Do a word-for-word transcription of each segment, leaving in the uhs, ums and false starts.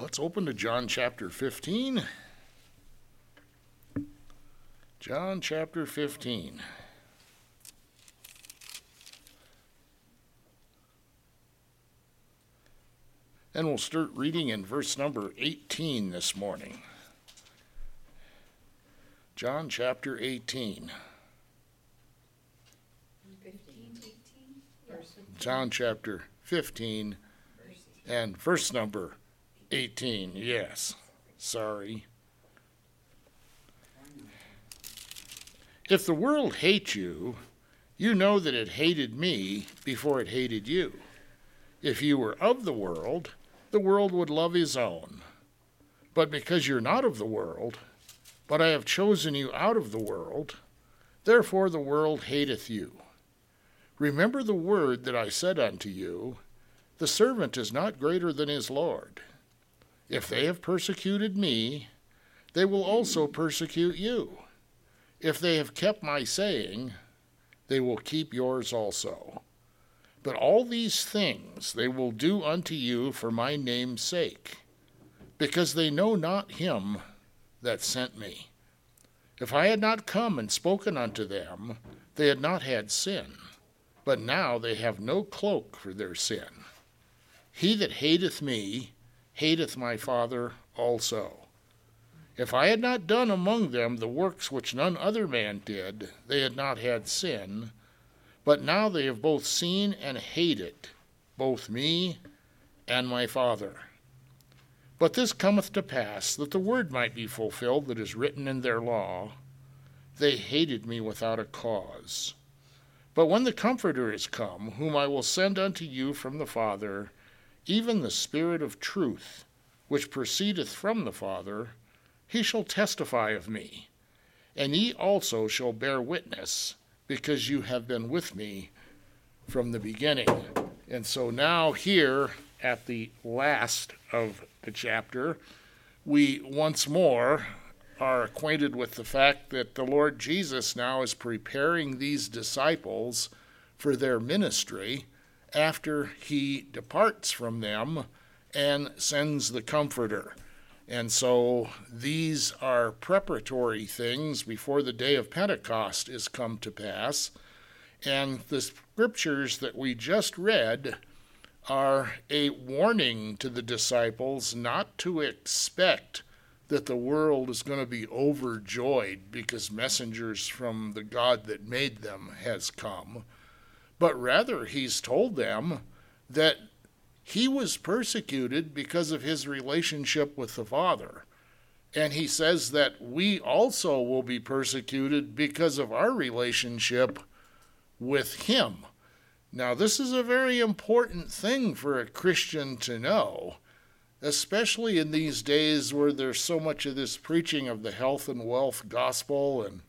Let's open to John chapter fifteen. John chapter fifteen. And we'll start reading in verse number eighteen this morning. John chapter eighteen. fifteen, eighteen? Verse fifteen. John chapter fifteen and verse number eighteen. Yes, sorry. If the world hates you, you know that it hated me before it hated you. If you were of the world, the world would love his own. But because you're not of the world, but I have chosen you out of the world, therefore the world hateth you. Remember the word that I said unto you, the servant is not greater than his Lord. If they have persecuted me, they will also persecute you. If they have kept my saying, they will keep yours also. But all these things they will do unto you for my name's sake, because they know not him that sent me. If I had not come and spoken unto them, they had not had sin, but now they have no cloak for their sin. He that hateth me hateth my Father also. If I had not done among them the works which none other man did, they had not had sin, but now they have both seen and hated, both me and my Father. But this cometh to pass, that the word might be fulfilled that is written in their law, they hated me without a cause. But when the Comforter is come, whom I will send unto you from the Father, even the Spirit of truth, which proceedeth from the Father, he shall testify of me. And ye also shall bear witness, because you have been with me from the beginning. And so now here at the last of the chapter, we once more are acquainted with the fact that the Lord Jesus now is preparing these disciples for their ministry after he departs from them and sends the Comforter. And so these are preparatory things before the day of Pentecost is come to pass. And the scriptures that we just read are a warning to the disciples not to expect that the world is going to be overjoyed because messengers from the God that made them has come. But rather he's told them that he was persecuted because of his relationship with the Father. And he says that we also will be persecuted because of our relationship with him. Now, this is a very important thing for a Christian to know, especially in these days where there's so much of this preaching of the health and wealth gospel and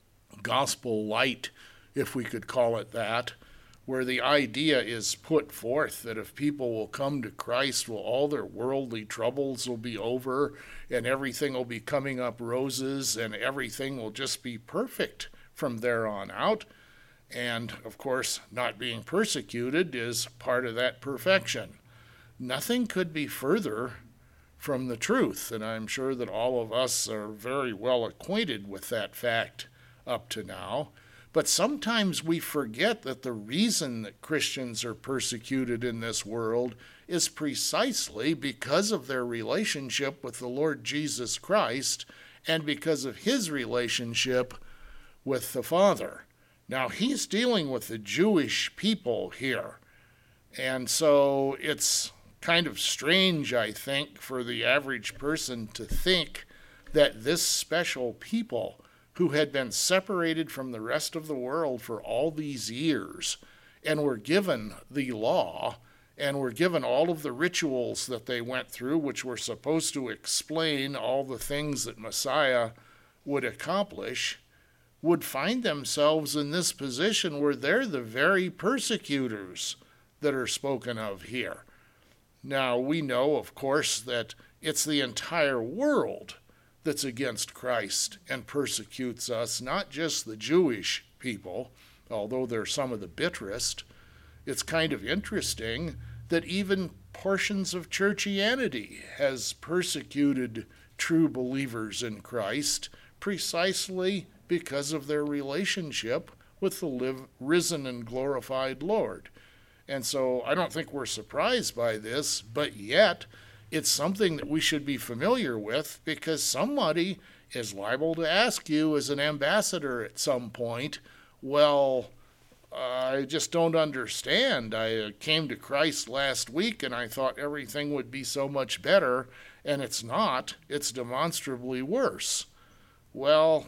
gospel light, if we could call it that, where the idea is put forth that if people will come to Christ, well, all their worldly troubles will be over and everything will be coming up roses and everything will just be perfect from there on out. And, of course, not being persecuted is part of that perfection. Nothing could be further from the truth, and I'm sure that all of us are very well acquainted with that fact up to now. But sometimes we forget that the reason that Christians are persecuted in this world is precisely because of their relationship with the Lord Jesus Christ and because of his relationship with the Father. Now, he's dealing with the Jewish people here, and so it's kind of strange, I think, for the average person to think that this special people who had been separated from the rest of the world for all these years and were given the law and were given all of the rituals that they went through, which were supposed to explain all the things that Messiah would accomplish, would find themselves in this position where they're the very persecutors that are spoken of here. Now, we know, of course, that it's the entire world that's against Christ and persecutes us, not just the Jewish people, although they're some of the bitterest. It's kind of interesting that even portions of churchianity has persecuted true believers in Christ precisely because of their relationship with the live, risen and glorified Lord. And so I don't think we're surprised by this, but yet it's something that we should be familiar with, because somebody is liable to ask you as an ambassador at some point, well, I just don't understand. I came to Christ last week and I thought everything would be so much better, and it's not. It's demonstrably worse. Well,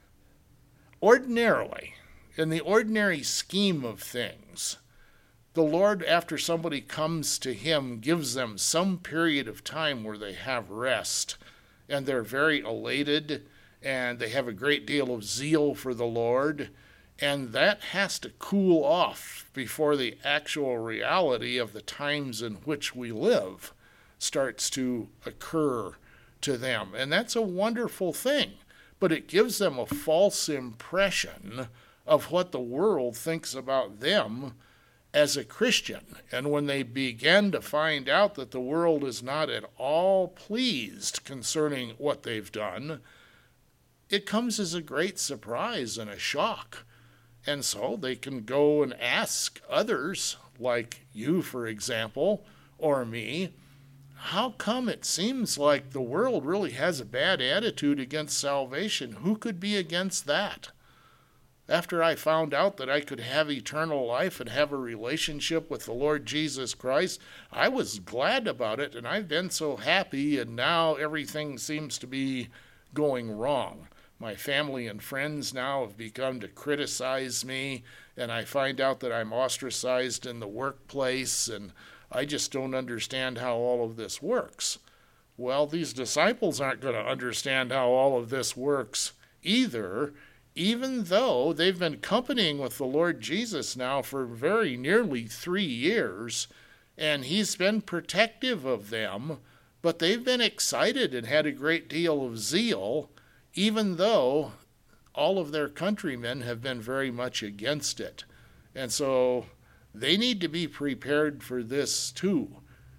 ordinarily, in the ordinary scheme of things, the Lord, after somebody comes to him, gives them some period of time where they have rest, and they're very elated, and they have a great deal of zeal for the Lord, and that has to cool off before the actual reality of the times in which we live starts to occur to them. And that's a wonderful thing, but it gives them a false impression of what the world thinks about them as a Christian. And when they begin to find out that the world is not at all pleased concerning what they've done, it comes as a great surprise and a shock. And so they can go and ask others, like you, for example, or me, how come it seems like the world really has a bad attitude against salvation? Who could be against that? After I found out that I could have eternal life and have a relationship with the Lord Jesus Christ, I was glad about it, and I've been so happy, and now everything seems to be going wrong. My family and friends now have begun to criticize me, and I find out that I'm ostracized in the workplace, and I just don't understand how all of this works. Well, these disciples aren't going to understand how all of this works either, even though they've been companying with the Lord Jesus now for very nearly three years, and he's been protective of them, but they've been excited and had a great deal of zeal, even though all of their countrymen have been very much against it. And so they need to be prepared for this too.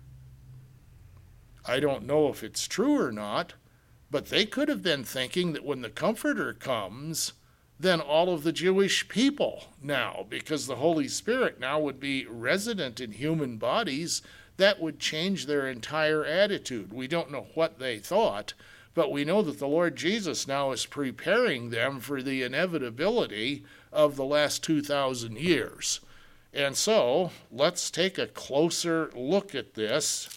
I don't know if it's true or not, but they could have been thinking that when the Comforter comes, then all of the Jewish people now, because the Holy Spirit now would be resident in human bodies, that would change their entire attitude. We don't know what they thought, but we know that the Lord Jesus now is preparing them for the inevitability of the last two thousand years. And so let's take a closer look at this,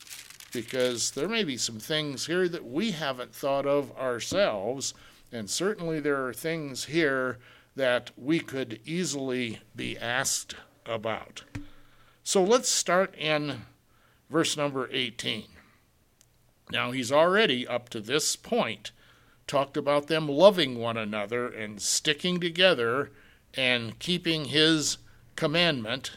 because there may be some things here that we haven't thought of ourselves, and certainly there are things here that we could easily be asked about. So let's start in verse number eighteen. Now, he's already, up to this point, talked about them loving one another and sticking together and keeping his commandment.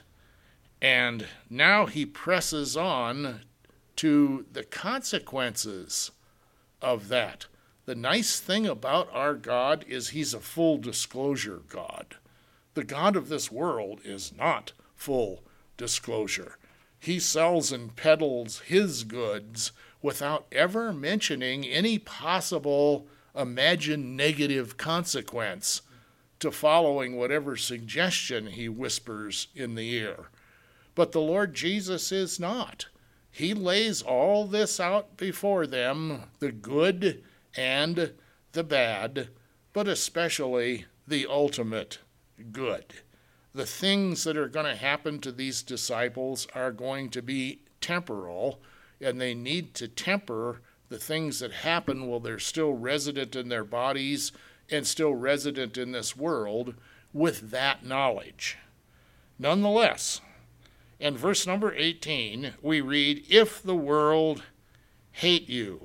And now he presses on to the consequences of that. The nice thing about our God is he's a full disclosure God. The God of this world is not full disclosure. He sells and peddles his goods without ever mentioning any possible imagined negative consequence to following whatever suggestion he whispers in the ear. But the Lord Jesus is not. He lays all this out before them, the good and the bad, but especially the ultimate good. The things that are going to happen to these disciples are going to be temporal, and they need to temper the things that happen while they're still resident in their bodies and still resident in this world with that knowledge. Nonetheless, in verse number eighteen, we read, if the world hate you.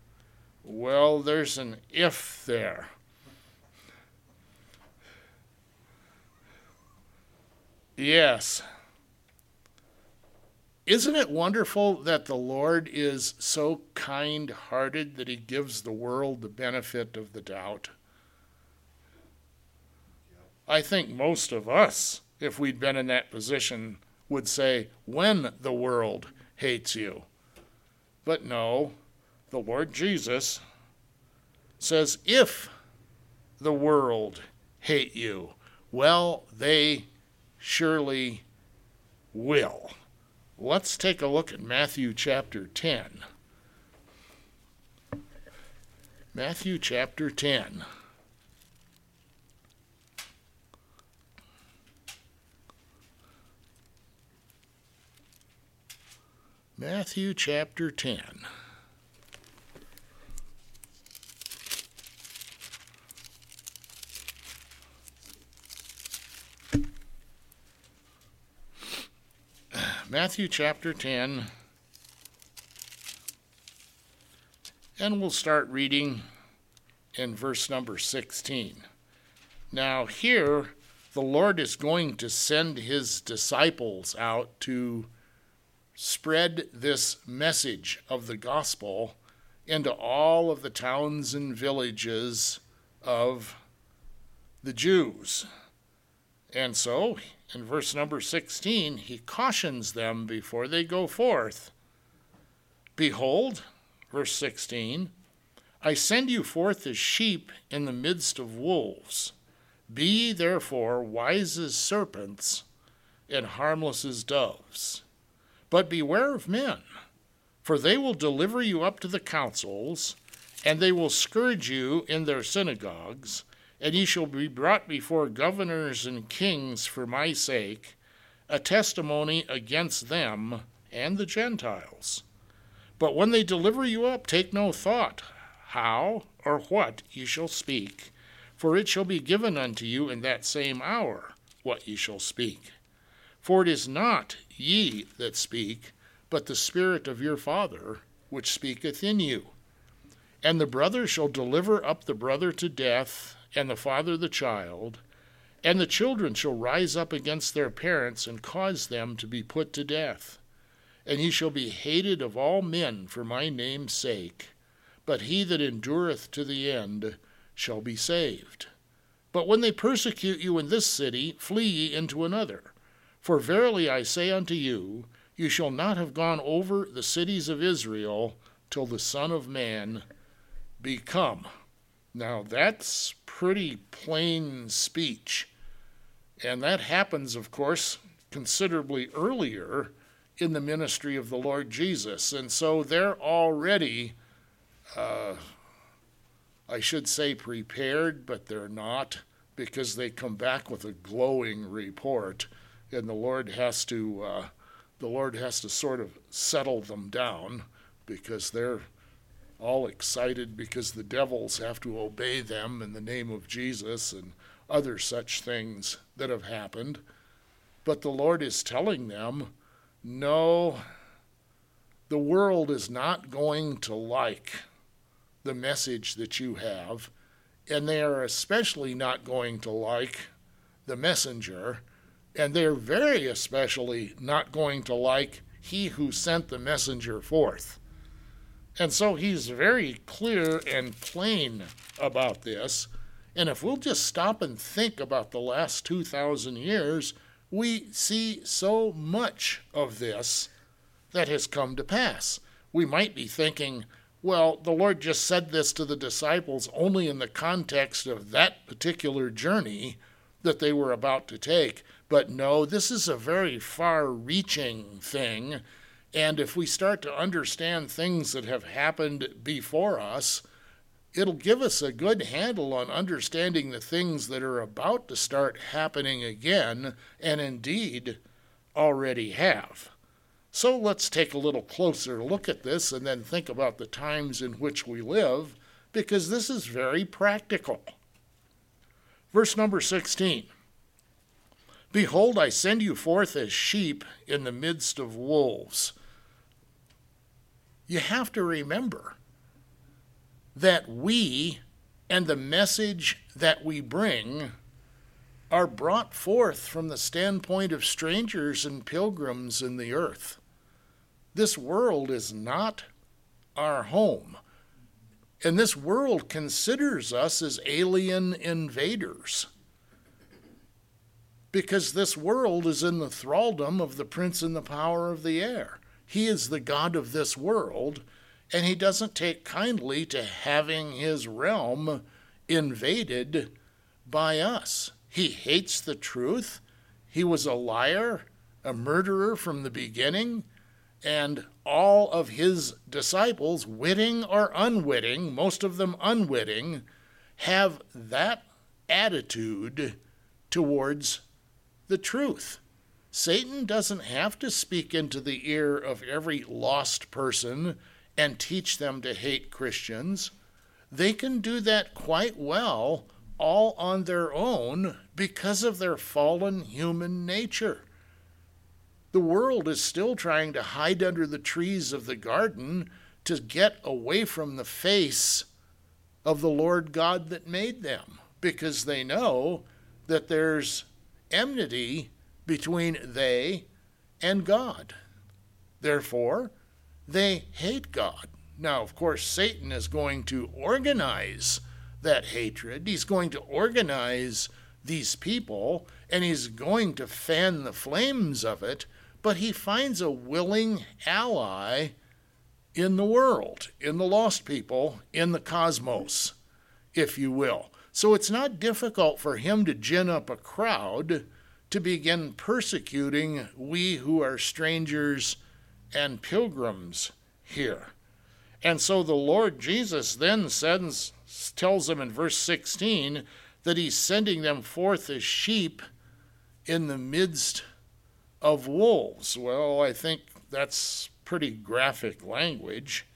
Well, there's an if there. Yes. Isn't it wonderful that the Lord is so kind-hearted that he gives the world the benefit of the doubt? I think most of us, if we'd been in that position, would say, when the world hates you. But no, the Lord Jesus says, if the world hate you, well, they surely will. Let's take a look at Matthew chapter ten. Matthew chapter ten. Matthew chapter ten. Matthew chapter ten, and we'll start reading in verse number sixteen. Now here, the Lord is going to send his disciples out to spread this message of the gospel into all of the towns and villages of the Jews. And so, in verse number sixteen, he cautions them before they go forth. Behold, verse sixteen, I send you forth as sheep in the midst of wolves. Be ye therefore wise as serpents and harmless as doves. But beware of men, for they will deliver you up to the councils, and they will scourge you in their synagogues, and ye shall be brought before governors and kings for my sake, a testimony against them and the Gentiles. But when they deliver you up, take no thought how or what ye shall speak, for it shall be given unto you in that same hour what ye shall speak. For it is not ye that speak, but the Spirit of your Father which speaketh in you. And the brother shall deliver up the brother to death, and the father the child, and the children shall rise up against their parents and cause them to be put to death. And ye shall be hated of all men for my name's sake, but he that endureth to the end shall be saved. But when they persecute you in this city, flee ye into another. For verily I say unto you, you shall not have gone over the cities of Israel till the Son of Man be come. Now that's pretty plain speech. And that happens, of course, considerably earlier in the ministry of the Lord Jesus. And so they're already, uh, I should say prepared, but they're not, because they come back with a glowing report. And the Lord has to, uh, the Lord has to sort of settle them down, because they're all excited because the devils have to obey them in the name of Jesus and other such things that have happened. But the Lord is telling them, no, the world is not going to like the message that you have, and they are especially not going to like the messenger. And they're very especially not going to like he who sent the messenger forth. And so he's very clear and plain about this. And if we'll just stop and think about the last two thousand years, we see so much of this that has come to pass. We might be thinking, well, the Lord just said this to the disciples only in the context of that particular journey that they were about to take. But no, this is a very far-reaching thing, and if we start to understand things that have happened before us, it'll give us a good handle on understanding the things that are about to start happening again, and indeed already have. So let's take a little closer look at this and then think about the times in which we live, because this is very practical. Verse number sixteen. Behold, I send you forth as sheep in the midst of wolves. You have to remember that we and the message that we bring are brought forth from the standpoint of strangers and pilgrims in the earth. This world is not our home, and this world considers us as alien invaders, because this world is in the thraldom of the prince and the power of the air. He is the God of this world, and he doesn't take kindly to having his realm invaded by us. He hates the truth. He was a liar, a murderer from the beginning, and all of his disciples, witting or unwitting, most of them unwitting, have that attitude towards the truth. Satan doesn't have to speak into the ear of every lost person and teach them to hate Christians. They can do that quite well all on their own because of their fallen human nature. The world is still trying to hide under the trees of the garden to get away from the face of the Lord God that made them, because they know that there's enmity between they and God. Therefore, they hate God. Now, of course, Satan is going to organize that hatred. He's going to organize these people, and he's going to fan the flames of it, but he finds a willing ally in the world, in the lost people, in the cosmos, if you will. So it's not difficult for him to gin up a crowd to begin persecuting we who are strangers and pilgrims here. And so the Lord Jesus then sends, tells them in verse sixteen that he's sending them forth as sheep in the midst of wolves. Well, I think that's pretty graphic language.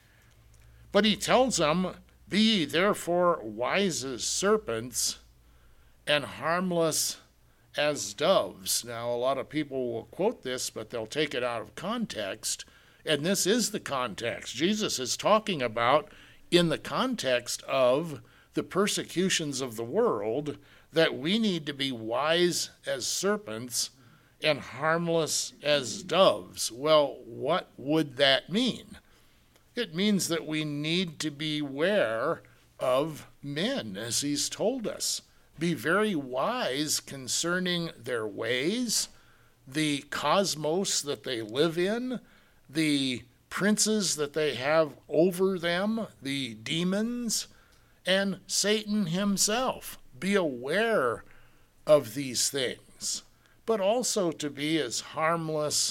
But he tells them, "Be ye therefore wise as serpents and harmless as doves." Now, a lot of people will quote this, but they'll take it out of context. And this is the context. Jesus is talking about, in the context of the persecutions of the world, that we need to be wise as serpents and harmless as doves. Well, what would that mean? It means that we need to beware of men, as he's told us. Be very wise concerning their ways, the cosmos that they live in, the princes that they have over them, the demons, and Satan himself. Be aware of these things, but also to be as harmless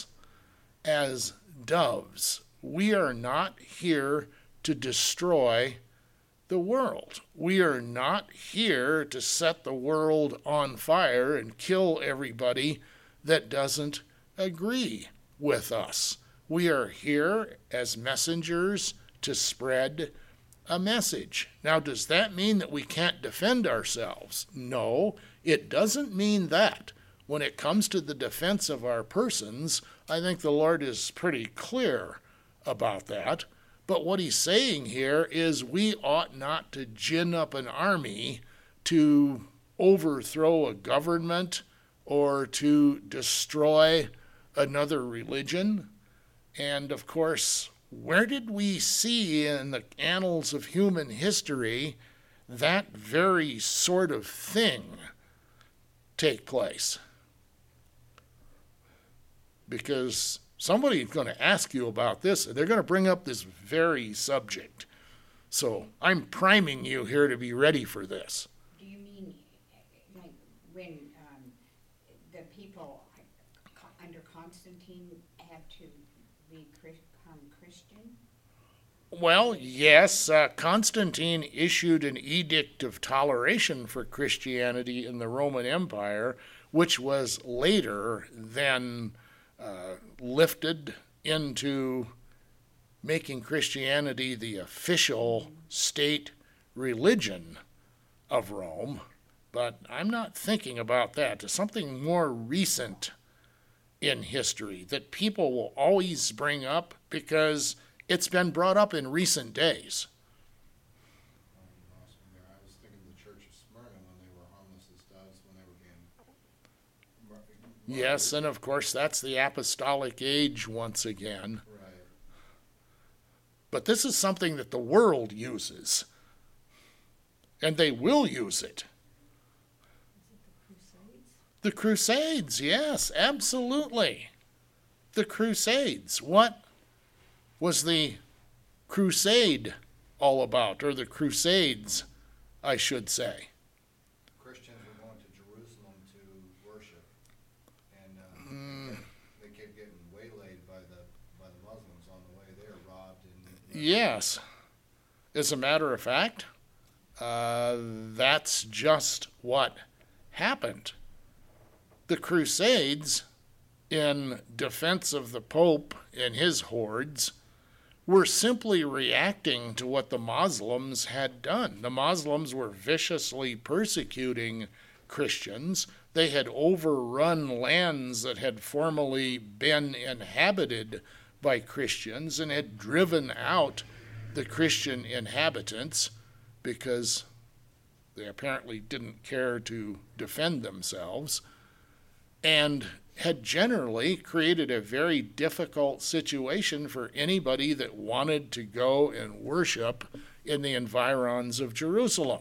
as doves. We are not here to destroy the world. We are not here to set the world on fire and kill everybody that doesn't agree with us. We are here as messengers to spread a message. Now, does that mean that we can't defend ourselves? No, it doesn't mean that. When it comes to the defense of our persons, I think the Lord is pretty clear about that. But what he's saying here is we ought not to gin up an army to overthrow a government or to destroy another religion. And of course, where did we see in the annals of human history that very sort of thing take place? Because somebody's going to ask you about this, and they're going to bring up this very subject. So I'm priming you here to be ready for this. Do you mean like when um, the people under Constantine had to become Christian? Well, yes, uh, Constantine issued an edict of toleration for Christianity in the Roman Empire, which was later then uh, lifted into making Christianity the official state religion of Rome. But I'm not thinking about that. It's something more recent in history that people will always bring up because it's been brought up in recent days. I was thinking the Church of Smyrna when they were harmless as doves when they were being murdered. Yes, and of course that's the apostolic age once again. Right. But this is something that the world uses, and they will use it. The Crusades, yes, absolutely. The Crusades. What was the crusade all about, or the crusades, I should say? Christians were going to Jerusalem to worship, and uh, Mm. they kept getting waylaid by the by the Muslims on the way there, robbed and. Yes. As a matter of fact, uh, that's just what happened. The Crusades, in defense of the Pope and his hordes, were simply reacting to what the Muslims had done. The Muslims were viciously persecuting Christians. They had overrun lands that had formerly been inhabited by Christians and had driven out the Christian inhabitants because they apparently didn't care to defend themselves, and had generally created a very difficult situation for anybody that wanted to go and worship in the environs of Jerusalem.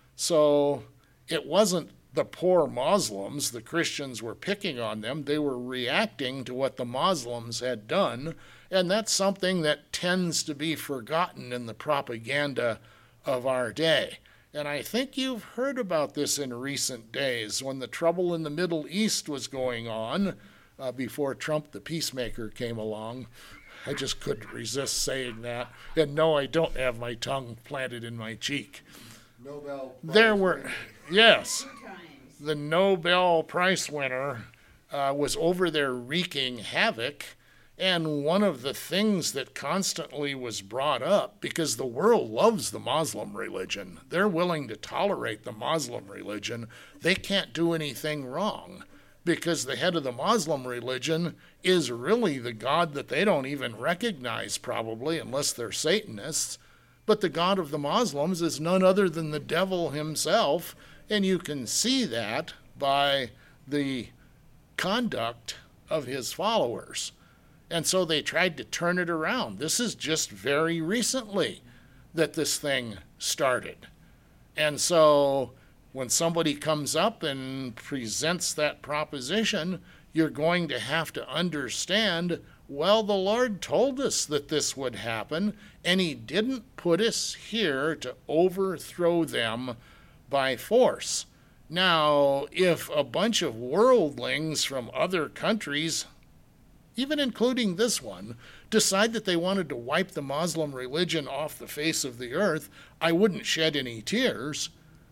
So it wasn't the poor Muslims, the Christians were picking on them. They were reacting to what the Muslims had done, and that's something that tends to be forgotten in the propaganda of our day. And I think you've heard about this in recent days when the trouble in the Middle East was going on, uh, before Trump the peacemaker came along. I just couldn't resist saying that. And no, I don't have my tongue planted in my cheek. Nobel. There Prize were, winner. yes, Two times. the Nobel Prize winner uh, was over there wreaking havoc. And one of the things that constantly was brought up, because the world loves the Muslim religion, they're willing to tolerate the Muslim religion. They can't do anything wrong because the head of the Muslim religion is really the God that they don't even recognize, probably, unless they're Satanists. But the God of the Muslims is none other than the devil himself, and you can see that by the conduct of his followers. And so they tried to turn it around. This is just very recently that this thing started. And so when somebody comes up and presents that proposition, you're going to have to understand, well, the Lord told us that this would happen, and he didn't put us here to overthrow them by force. Now, if a bunch of worldlings from other countries, even including this one, decide that they wanted to wipe the Muslim religion off the face of the earth, I wouldn't shed any tears.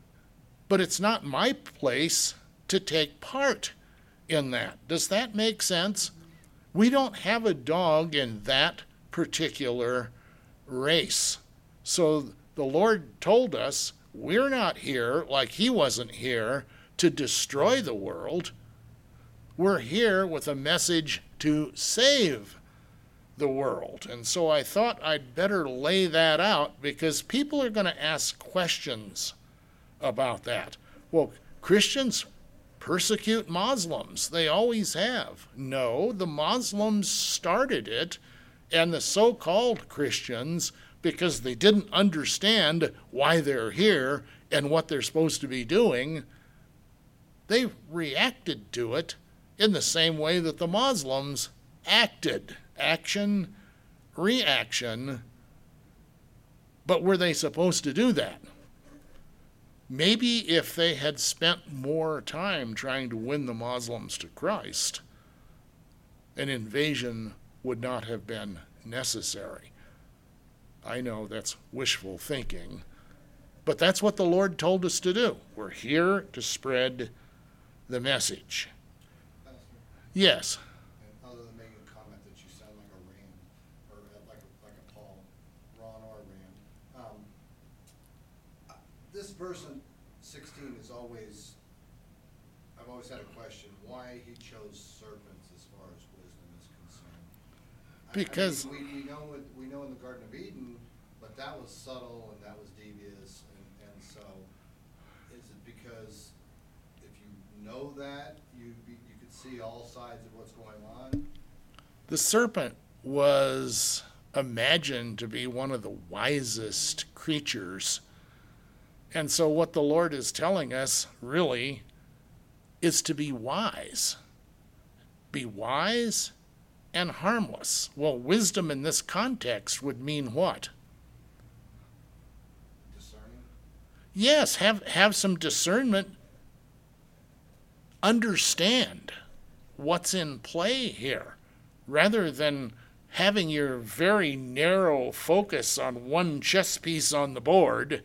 But it's not my place to take part in that. Does that make sense? We don't have a dog in that particular race. So the Lord told us we're not here, like he wasn't here, to destroy the world. We're here with a message to save the world. And so I thought I'd better lay that out because people are going to ask questions about that. Well, Christians persecute Muslims. They always have. No, the Muslims started it, and the so-called Christians, because they didn't understand why they're here and what they're supposed to be doing, they reacted to it in the same way that the Muslims acted. Action, reaction. But were they supposed to do that? Maybe if they had spent more time trying to win the Muslims to Christ, an invasion would not have been necessary. I know that's wishful thinking, but that's what the Lord told us to do. We're here to spread the message. Pastor, Yes. and other than making a comment that you sound like a Rand, or like a, like a Paul, Ron or Rand, um, uh, this verse in sixteen is always, I've always had a question, why he chose serpents as far as wisdom is concerned. I- I Because- mean, we, we know, it- we know in the Garden of Eden, but that was subtle and that was devious, and, and so, is it because if you know that, you, you could see all sides of what's going on? The serpent was imagined to be one of the wisest creatures. And so what the Lord is telling us, really, is to be wise. Be wise and harmless. Well, wisdom in this context would mean what? Discerning. Yes, have, have some discernment. Understand what's in play here, rather than having your very narrow focus on one chess piece on the board.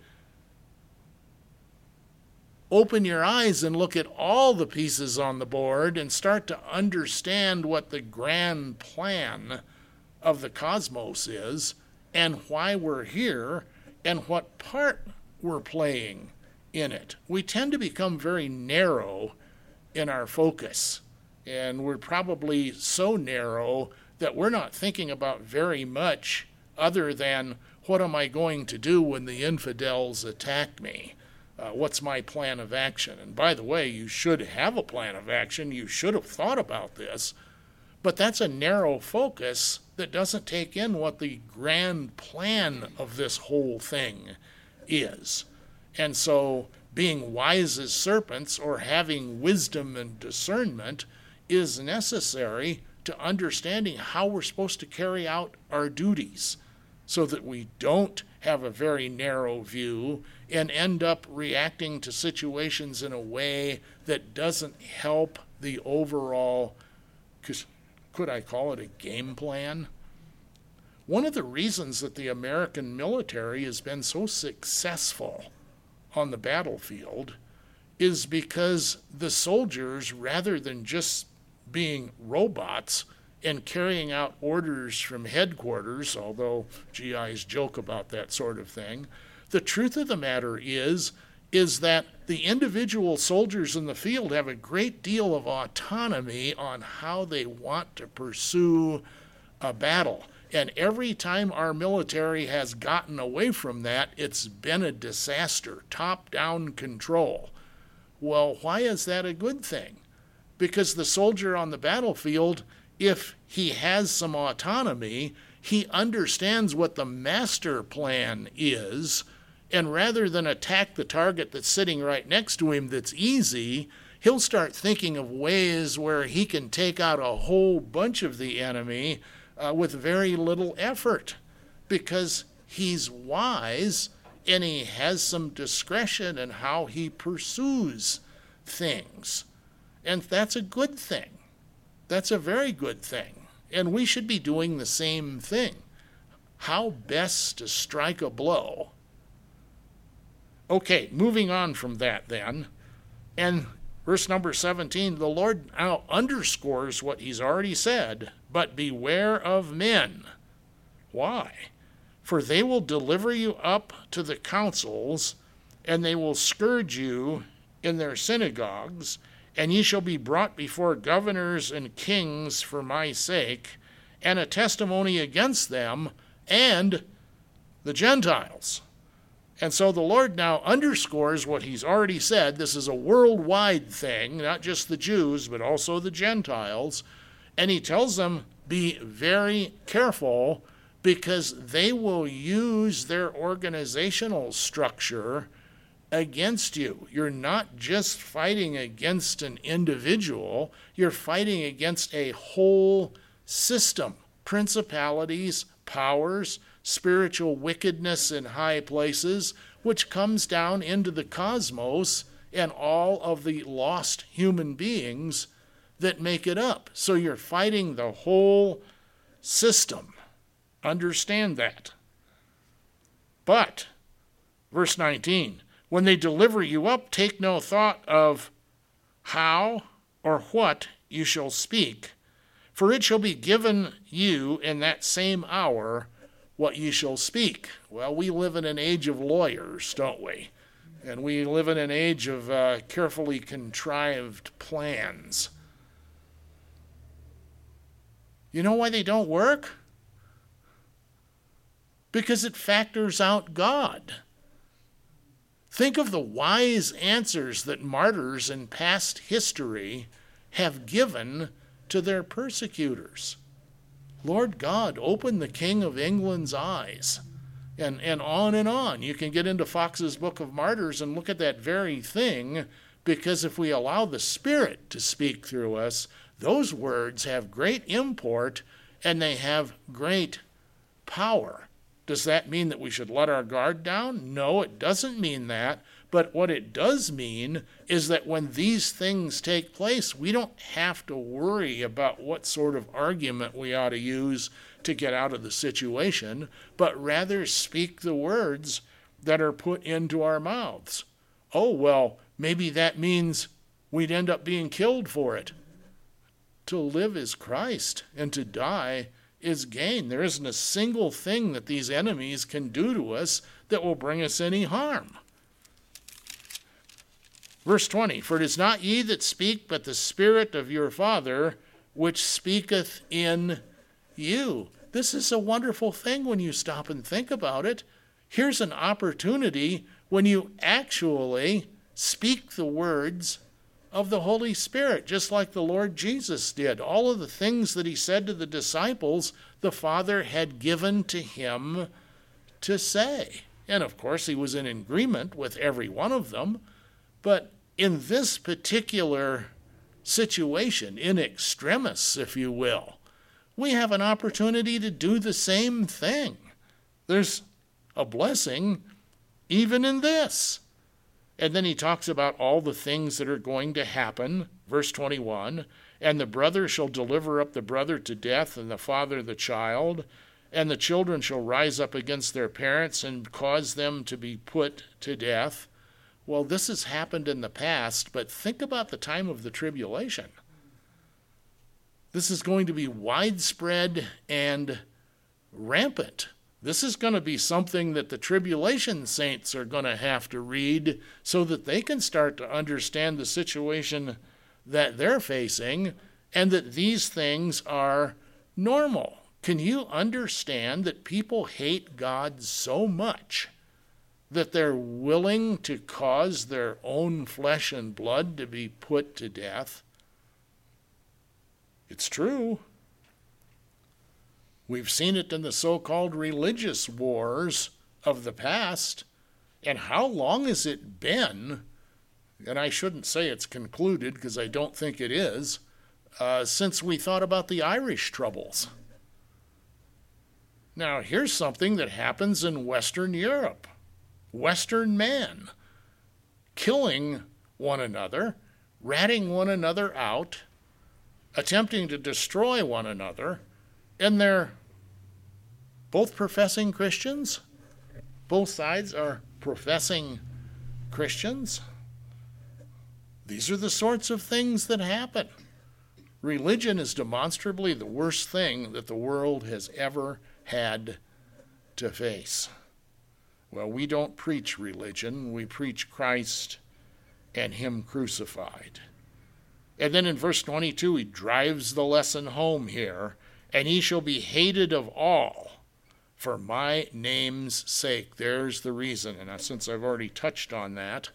Open your eyes and look at all the pieces on the board and start to understand what the grand plan of the cosmos is and why we're here and what part we're playing in it. We tend to become very narrow in our focus, and we're probably so narrow that we're not thinking about very much other than, what am I going to do when the infidels attack me? Uh, what's my plan of action? And by the way, you should have a plan of action. You should have thought about this. But that's a narrow focus that doesn't take in what the grand plan of this whole thing is. And so being wise as serpents, or having wisdom and discernment, is necessary to understanding how we're supposed to carry out our duties, so that we don't have a very narrow view and end up reacting to situations in a way that doesn't help the overall, could I call it a game plan? One of the reasons that the American military has been so successful on the battlefield is because the soldiers, rather than just being robots and carrying out orders from headquarters, although G Is joke about that sort of thing, the truth of the matter is, is that the individual soldiers in the field have a great deal of autonomy on how they want to pursue a battle. And every time our military has gotten away from that, it's been a disaster, top-down control. Well, why is that a good thing? Because the soldier on the battlefield, if he has some autonomy, he understands what the master plan is, and rather than attack the target that's sitting right next to him that's easy, he'll start thinking of ways where he can take out a whole bunch of the enemy uh, with very little effort, because he's wise and he has some discretion in how he pursues things. And that's a good thing. That's a very good thing. And we should be doing the same thing. How best to strike a blow. Okay, moving on from that then. And verse number seventeen, the Lord now underscores what he's already said, but beware of men. Why? For they will deliver you up to the councils, and they will scourge you in their synagogues, and ye shall be brought before governors and kings for my sake, and a testimony against them and the Gentiles. And so the Lord now underscores what he's already said. This is a worldwide thing, not just the Jews, but also the Gentiles. And he tells them, be very careful, because they will use their organizational structure against you. You're not just fighting against an individual, you're fighting against a whole system. Principalities, powers, spiritual wickedness in high places, which comes down into the cosmos and all of the lost human beings that make it up. So you're fighting the whole system. Understand that. But, verse nineteen, when they deliver you up, take no thought of how or what you shall speak, for it shall be given you in that same hour what ye shall speak. Well, we live in an age of lawyers, don't we? And we live in an age of uh, carefully contrived plans. You know why they don't work? Because it factors out God. Think of the wise answers that martyrs in past history have given to their persecutors. Lord God, open the King of England's eyes. And, and on and on. You can get into Fox's Book of Martyrs and look at that very thing, because if we allow the Spirit to speak through us, Those words have great import and they have great power. Does that mean that we should let our guard down? No, it doesn't mean that. But what it does mean is that when these things take place, we don't have to worry about what sort of argument we ought to use to get out of the situation, but rather speak the words that are put into our mouths. Oh, well, maybe that means we'd end up being killed for it. To live is Christ, and to die is gain. There isn't a single thing that these enemies can do to us that will bring us any harm. Verse twenty, for it is not ye that speak, but the Spirit of your Father, which speaketh in you. This is a wonderful thing when you stop and think about it. Here's an opportunity when you actually speak the words of the Holy Spirit, just like the Lord Jesus did. All of the things that he said to the disciples, the Father had given to him to say. And of course, he was in agreement with every one of them. But in this particular situation, in extremis, if you will, we have an opportunity to do the same thing. There's a blessing even in this. And then he talks about all the things that are going to happen. Verse twenty-one, and the brother shall deliver up the brother to death, and the father the child, and the children shall rise up against their parents and cause them to be put to death. Well, this has happened in the past, but think about the time of the tribulation. This is going to be widespread and rampant. This is going to be something that the tribulation saints are going to have to read so that they can start to understand the situation that they're facing and that these things are normal. Can you understand that people hate God so much that they're willing to cause their own flesh and blood to be put to death? It's true. We've seen it in the so-called religious wars of the past. And how long has it been, and I shouldn't say it's concluded because I don't think it is, uh, since we thought about the Irish troubles? Now, here's something that happens in Western Europe. Western men killing one another, ratting one another out, attempting to destroy one another, and they're both professing Christians. Both sides are professing Christians. These are the sorts of things that happen. Religion is demonstrably the worst thing that the world has ever had to face. Well, we don't preach religion. We preach Christ and him crucified. And then in verse twenty-two, he drives the lesson home here. And he shall be hated of all for my name's sake. There's the reason. And since I've already touched on that.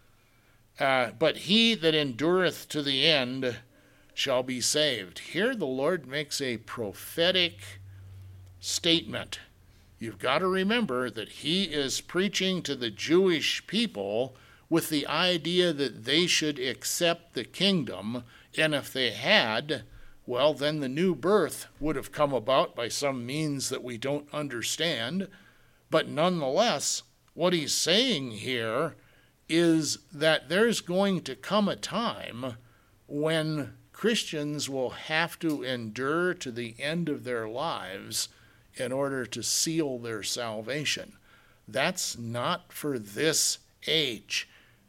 Uh, but he that endureth to the end shall be saved. Here the Lord makes a prophetic statement. You've got to remember that he is preaching to the Jewish people with the idea that they should accept the kingdom. And if they had, well, then the new birth would have come about by some means that we don't understand. But nonetheless, what he's saying here is that there's going to come a time when Christians will have to endure to the end of their lives in order to seal their salvation. That's not for this age.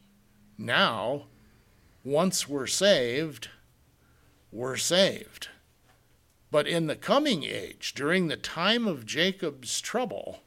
Now, once we're saved, we're saved. But in the coming age, during the time of Jacob's trouble,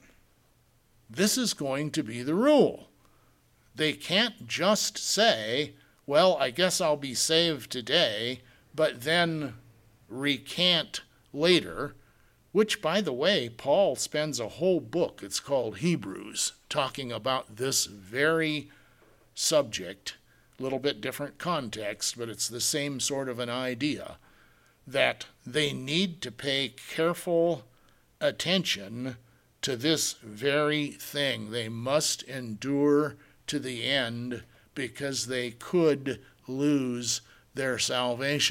this is going to be the rule. They can't just say, well, I guess I'll be saved today, but then recant later, which, by the way, Paul spends a whole book, it's called Hebrews, talking about this very subject. A little bit different context, but it's the same sort of an idea, that they need to pay careful attention to this very thing. They must endure to the end because they could lose their salvation.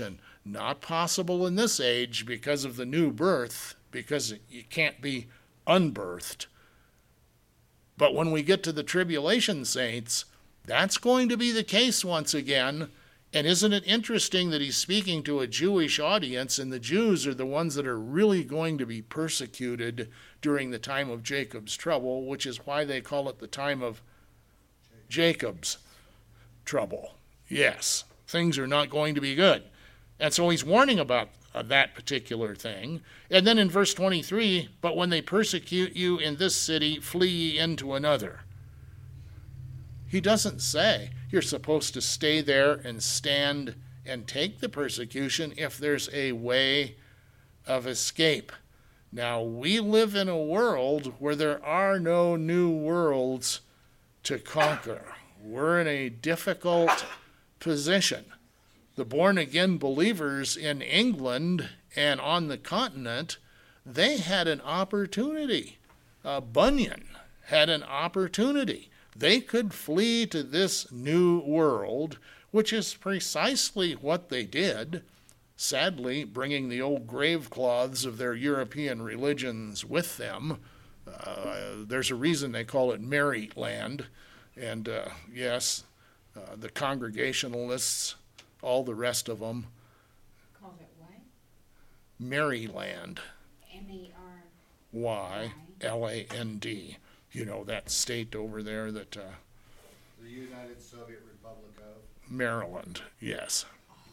Not possible in this age because of the new birth, because you can't be unbirthed. But when we get to the tribulation saints, that's going to be the case once again. And isn't it interesting that he's speaking to a Jewish audience, and the Jews are the ones that are really going to be persecuted during the time of Jacob's trouble, which is why they call it the time of Jacob's trouble. Yes, things are not going to be good. And so he's warning about uh, that particular thing. And then in verse twenty-three, but when they persecute you in this city, flee ye into another. He doesn't say you're supposed to stay there and stand and take the persecution if there's a way of escape. Now, we live in a world where there are no new worlds to conquer. We're in a difficult position. The born-again believers in England and on the continent, they had an opportunity. Uh, Bunyan had an opportunity. They could flee to this new world, which is precisely what they did, sadly bringing the old grave cloths of their European religions with them. Uh, there's a reason they call it Maryland. And uh, yes, uh, the Congregationalists, all the rest of them. Called it what? Maryland. M A R Y L A N D. You know, that state over there that... Uh, The United Soviet Republic of Maryland, yes.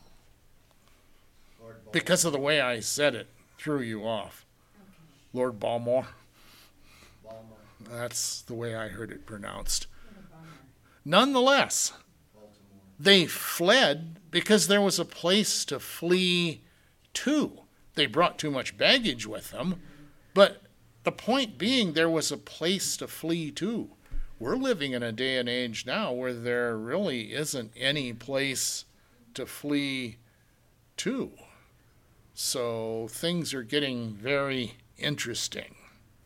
Lord Baltimore. Because of the way I said it, threw you off. Okay. Lord Baltimore, Baltimore, that's the way I heard it pronounced. What a bummer. Nonetheless, Baltimore. they fled because there was a place to flee to. They brought too much baggage with them, but the point being there was a place to flee to. We're living in a day and age now where there really isn't any place to flee to. So things are getting very interesting.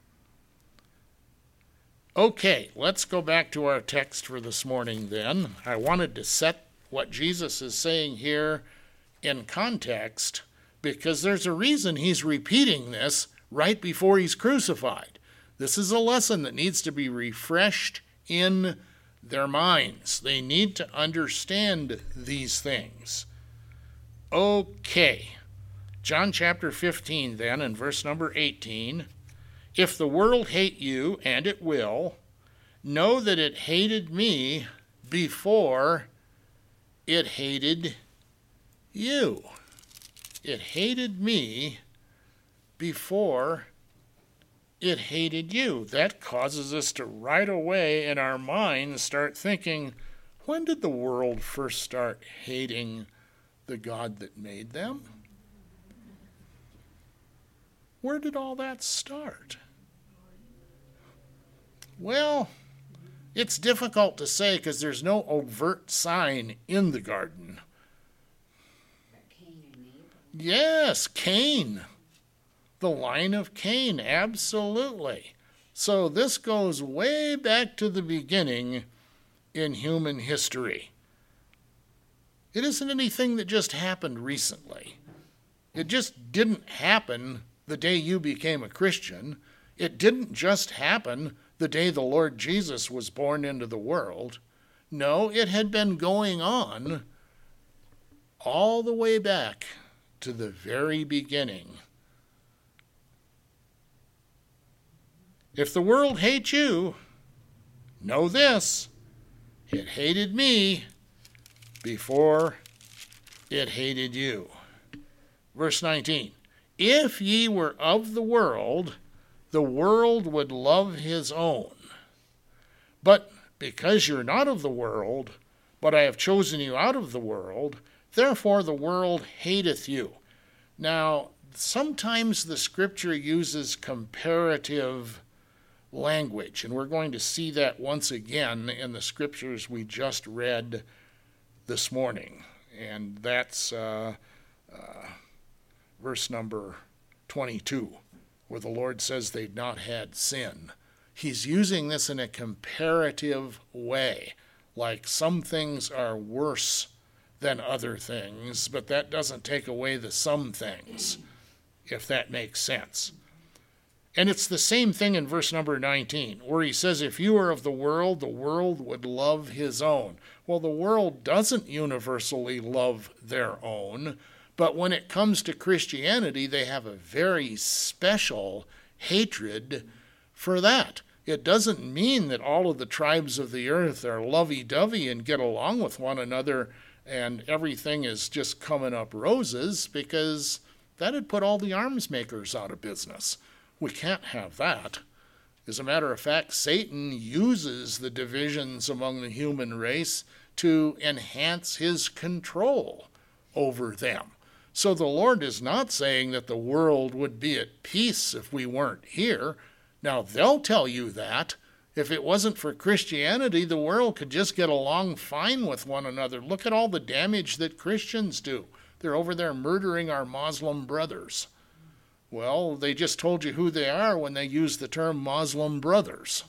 Okay, let's go back to our text for this morning then. I wanted to set what Jesus is saying here in context because there's a reason he's repeating this right before he's crucified. This is a lesson that needs to be refreshed in their minds. They need to understand these things. Okay, John chapter fifteen then, and verse number eighteen. If the world hate you, and it will, know that it hated me before it hated you. It hated me before it hated you. That causes us to right away in our minds start thinking, when did the world first start hating the God that made them? Where did all that start? Well, it's difficult to say because there's no overt sign in the garden. But Cain and Abel. Yes, Cain. The line of Cain, absolutely. So this goes way back to the beginning in human history. It isn't anything that just happened recently. It just didn't happen the day you became a Christian. It didn't just happen the day the Lord Jesus was born into the world. No, it had been going on all the way back to the very beginning. If the world hates you, know this, it hated me before it hated you. Verse nineteen, if ye were of the world, the world would love his own. But because you're not of the world, but I have chosen you out of the world, therefore the world hateth you. Now, sometimes the scripture uses comparative language, and we're going to see that once again in the scriptures we just read this morning. And that's uh, uh, verse number twenty-two, where the Lord says they'd not had sin. He's using this in a comparative way, like some things are worse than other things, but that doesn't take away the some things, if that makes sense. And it's the same thing in verse number nineteen, where he says, if you are of the world, the world would love his own. Well, the world doesn't universally love their own, but when it comes to Christianity, they have a very special hatred for that. It doesn't mean that all of the tribes of the earth are lovey-dovey and get along with one another and everything is just coming up roses, because that'd put all the arms makers out of business. We can't have that. As a matter of fact, Satan uses the divisions among the human race to enhance his control over them. So the Lord is not saying that the world would be at peace if we weren't here. Now, they'll tell you that. If it wasn't for Christianity, the world could just get along fine with one another. Look at all the damage that Christians do. They're over there murdering our Muslim brothers. Well, they just told you who they are when they use the term Muslim brothers.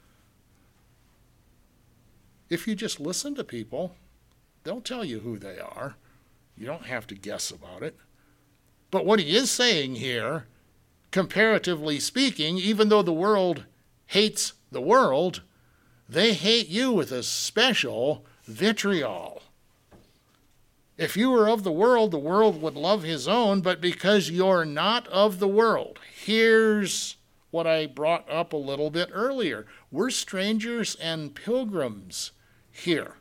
If you just listen to people, they'll tell you who they are. You don't have to guess about it. But what he is saying here, comparatively speaking, even though the world hates the world, they hate you with a special vitriol. If you were of the world, the world would love his own, but because you're not of the world, here's what I brought up a little bit earlier. We're strangers and pilgrims here.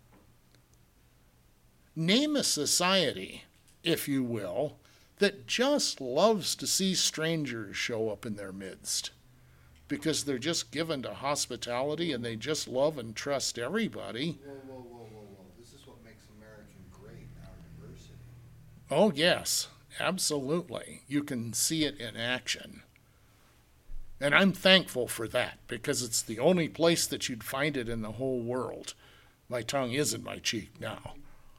Name a society, if you will, that just loves to see strangers show up in their midst, because they're just given to hospitality and they just love and trust everybody. Whoa, whoa, whoa, whoa, whoa. This is what makes American great, our diversity. Oh, yes, absolutely. You can see it in action. And I'm thankful for that, because it's the only place that you'd find it in the whole world. My tongue is in my cheek now.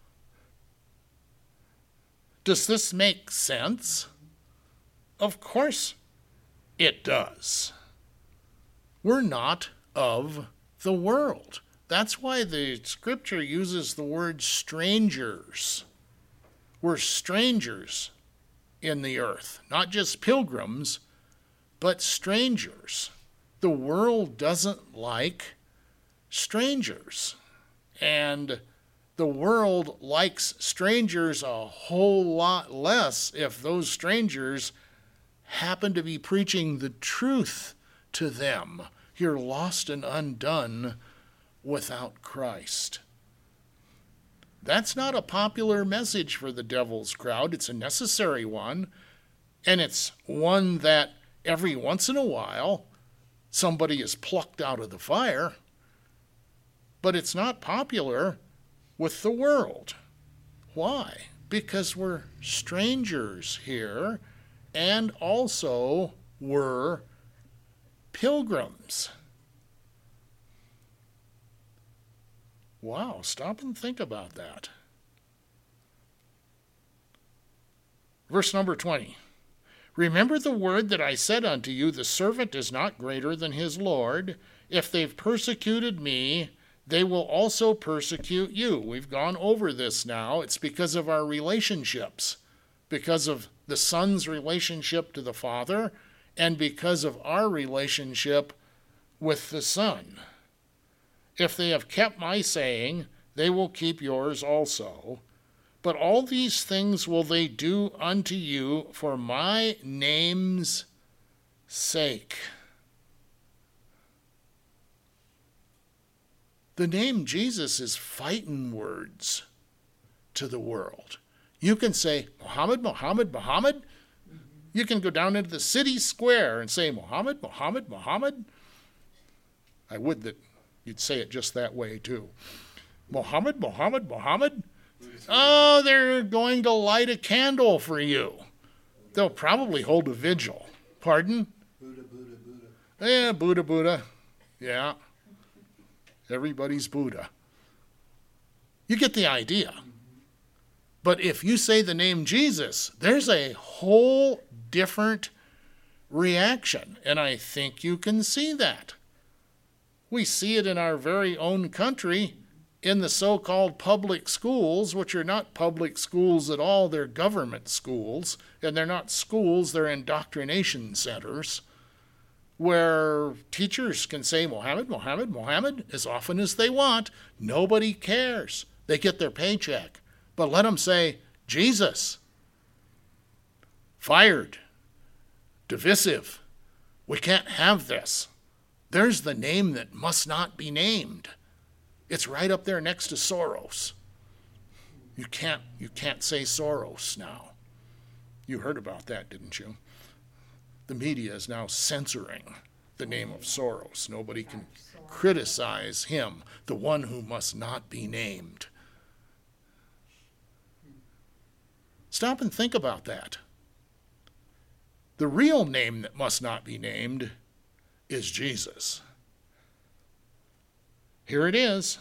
Does this make sense? Of course it does. We're not of the world. That's why the scripture uses the word strangers. We're strangers in the earth, not just pilgrims, but strangers. The world doesn't like strangers. And the world likes strangers a whole lot less if those strangers happen to be preaching the truth to them. You're lost and undone without Christ. That's not a popular message for the devil's crowd. It's a necessary one, and it's one that every once in a while somebody is plucked out of the fire, but it's not popular with the world. Why? Because we're strangers here, and also we're pilgrims. Wow, stop and think about that. Verse number twenty. Remember the word that I said unto you, the servant is not greater than his Lord. If they've persecuted me, they will also persecute you. We've gone over this now. It's because of our relationships, because of the Son's relationship to the Father, and because of our relationship with the Son. If they have kept my saying, they will keep yours also. But all these things will they do unto you for my name's sake. The name Jesus is fighting words to the world. You can say, Muhammad, Muhammad, Muhammad. You can go down into the city square and say, Muhammad, Muhammad, Muhammad. I would that you'd say it just that way too. Muhammad, Muhammad, Muhammad. Oh, they're going to light a candle for you. They'll probably hold a vigil. Pardon? Buddha, Buddha, Buddha. Yeah, Buddha, Buddha. Yeah. Everybody's Buddha. You get the idea. But if you say the name Jesus, there's a whole different reaction, and I think you can see that. We see it in our very own country in the so-called public schools, which are not public schools at all, they're government schools, and they're not schools, they're indoctrination centers, where teachers can say Mohammed, Mohammed, Mohammed as often as they want. Nobody cares. They get their paycheck. But let them say Jesus. Fired. Divisive. We can't have this. There's the name that must not be named. It's right up there next to Soros. You can't, you can't say Soros now. You heard about that, didn't you? The media is now censoring the name of Soros. Nobody can criticize him, the one who must not be named. Stop and think about that. The real name that must not be named is Jesus. Here it is.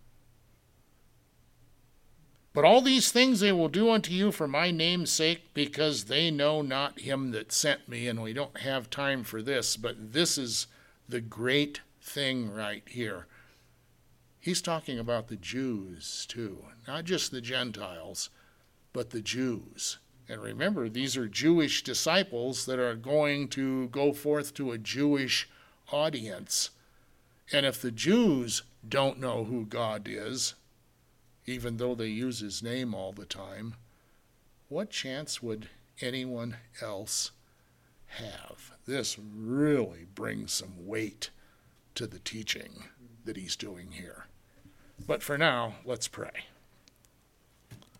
But all these things they will do unto you for my name's sake, because they know not him that sent me. And we don't have time for this, but this is the great thing right here. He's talking about the Jews too, not just the Gentiles, but the Jews. And remember, these are Jewish disciples that are going to go forth to a Jewish audience. And if the Jews don't know who God is, even though they use his name all the time, what chance would anyone else have? This really brings some weight to the teaching that he's doing here. But for now, let's pray.